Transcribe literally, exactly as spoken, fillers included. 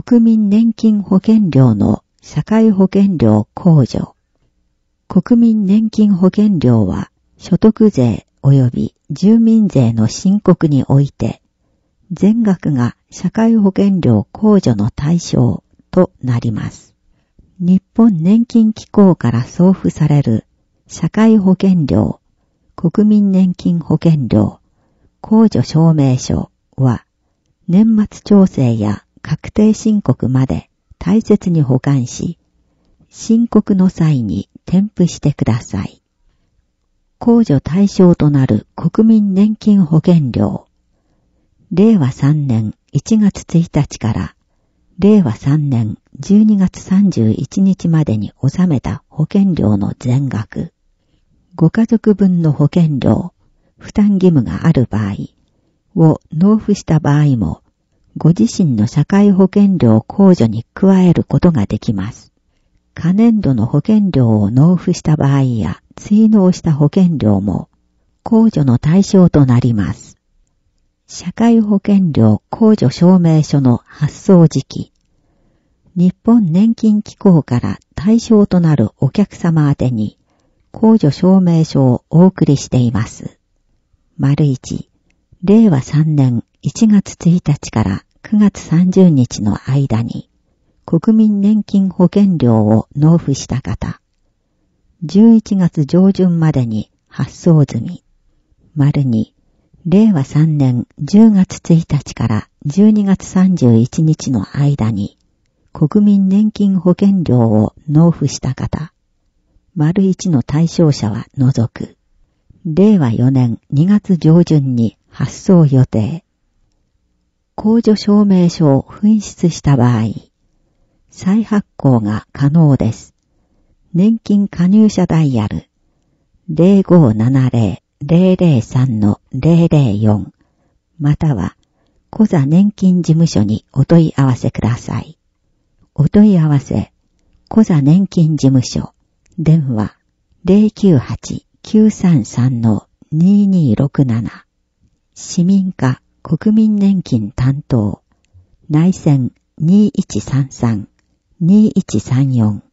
国民年金保険料の社会保険料控除。国民年金保険料は所得税及び住民税の申告において全額が社会保険料控除の対象となります。日本年金機構から送付される社会保険料、国民年金保険料、控除証明書は年末調整や確定申告まで大切に保管し、申告の際に添付してください。控除対象となる国民年金保険料。れいわさんねんいちがつついたちかられいわさんねんじゅうにがつさんじゅういちにちまでに納めた保険料の全額。ご家族分の保険料、負担義務がある場合を納付した場合も、ご自身の社会保険料控除に加えることができます。可年度の保険料を納付した場合や追納した保険料も控除の対象となります。社会保険料控除証明書の発送時期。日本年金機構から対象となるお客様宛てに控除証明書をお送りしています。丸一、れいわさんねんいちがつついたちからくがつさんじゅうにちの間に国民年金保険料を納付した方。じゅういちがつじょうじゅんまでに発送済み。丸に、れいわさんねんじゅうがつついたちからじゅうにがつさんじゅういちにちの間に国民年金保険料を納付した方。丸いちの対象者は除く。れいわよねんにがつじょうじゅんに発送予定。控除証明書を紛失した場合、再発行が可能です。年金加入者ダイヤル ゼロごーななゼロ ゼロゼロさん ゼロゼロよん またはコザ年金事務所にお問い合わせください。お問い合わせ、コザ年金事務所、電話 ゼロきゅうはち きゅうさんさん にーにーろくなな 市民課国民年金担当、内線にーいちさんさん にーいちさんよん